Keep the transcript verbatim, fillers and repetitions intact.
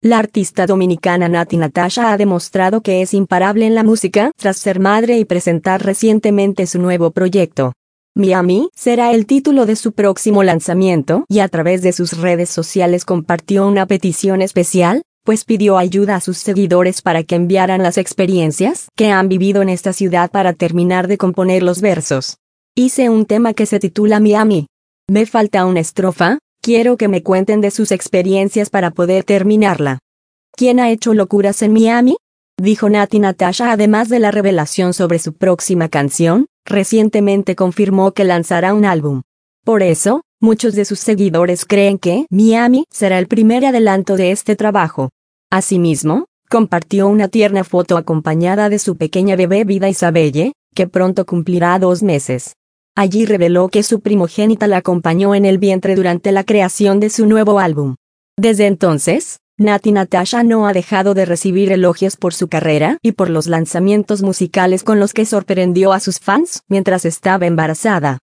La artista dominicana Natti Natasha ha demostrado que es imparable en la música tras ser madre y presentar recientemente su nuevo proyecto. Miami será el título de su próximo lanzamiento y a través de sus redes sociales compartió una petición especial, pues pidió ayuda a sus seguidores para que enviaran las experiencias que han vivido en esta ciudad para terminar de componer los versos. Hice un tema que se titula Miami. Me falta una estrofa, quiero que me cuenten de sus experiencias para poder terminarla. ¿Quién ha hecho locuras en Miami? Dijo Natti Natasha. Además de la revelación sobre su próxima canción, recientemente confirmó que lanzará un álbum. Por eso, muchos de sus seguidores creen que Miami será el primer adelanto de este trabajo. Asimismo, compartió una tierna foto acompañada de su pequeña bebé Vida Isabelle, que pronto cumplirá dos meses. Allí reveló que su primogénita la acompañó en el vientre durante la creación de su nuevo álbum. Desde entonces, Natti Natasha no ha dejado de recibir elogios por su carrera y por los lanzamientos musicales con los que sorprendió a sus fans mientras estaba embarazada.